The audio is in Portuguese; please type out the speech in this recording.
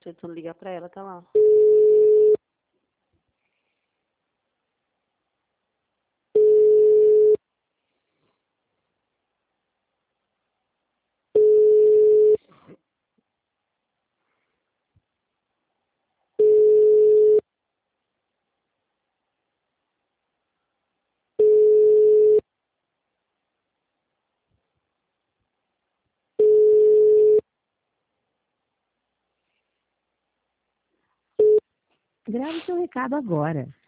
Tentando ligar pra ela, tá lá. Grave seu recado agora.